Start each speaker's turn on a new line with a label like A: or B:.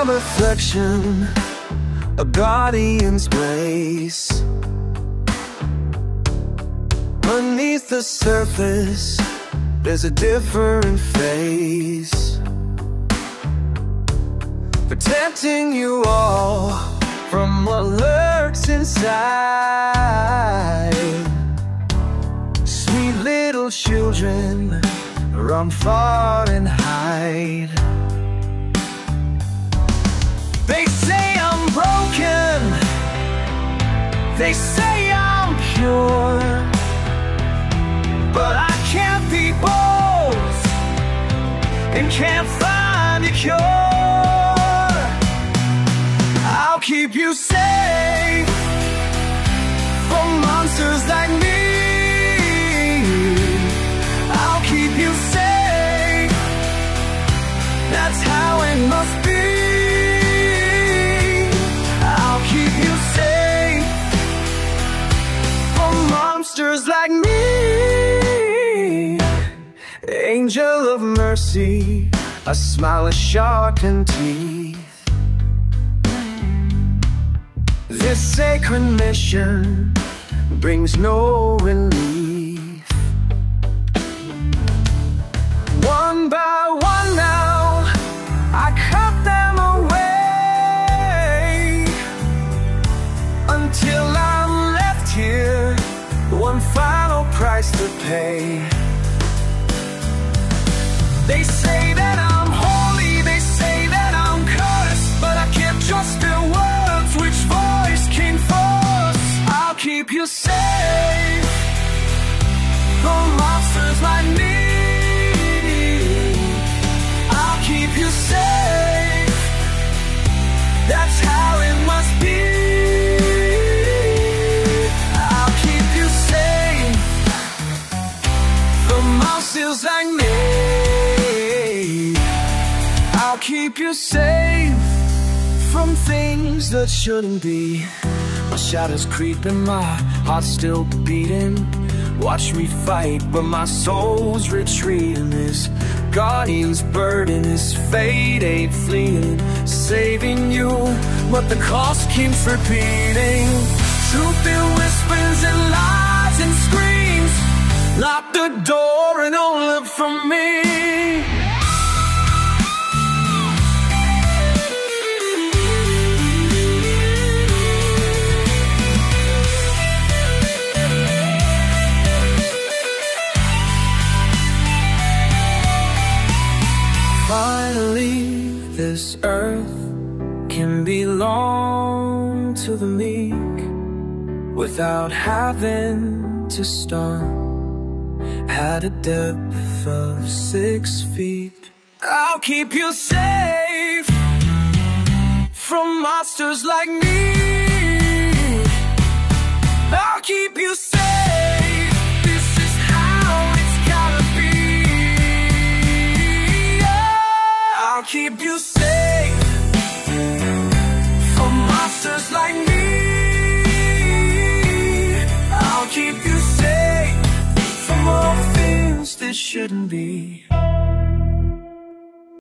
A: reflection, a guardian's grace. Beneath the surface, there's a different face, protecting you all from what lurks inside. Sweet little children, run far and hide. They say I'm broken, they say I'm pure, but I can't be both and can't find a cure. I'll keep you safe from monsters like me. I'll keep you safe, that's how it must be. I'll keep you safe from monsters like me. Angel of mercy, a smile of sharpened teeth. This sacred mission brings no relief. One by one now, I cut them away, until I'm left here, one final price to pay. They say that I'm holy, they say that I'm cursed, but I can't trust their words, which voice came first? I'll keep you safe from monsters like me. I'll keep you safe, that's how it must be. I'll keep you safe from monsters like me. I'll keep you safe from things that shouldn't be. My shadows creeping, my heart's still beating. Watch me fight, but my soul's retreating. This guardian's burden, this fate ain't fleeting. Saving you, but the cost keeps repeating. Truth in whispers and lies and screams. Lock the door and don't look for me. Finally, this earth can belong to the meek without having to start at a depth of 6 feet. I'll keep you safe from monsters like me. I'll keep you safe. This is how it's gotta be. I'll keep you safe from monsters like me. I'll keep you safe from all things that shouldn't be.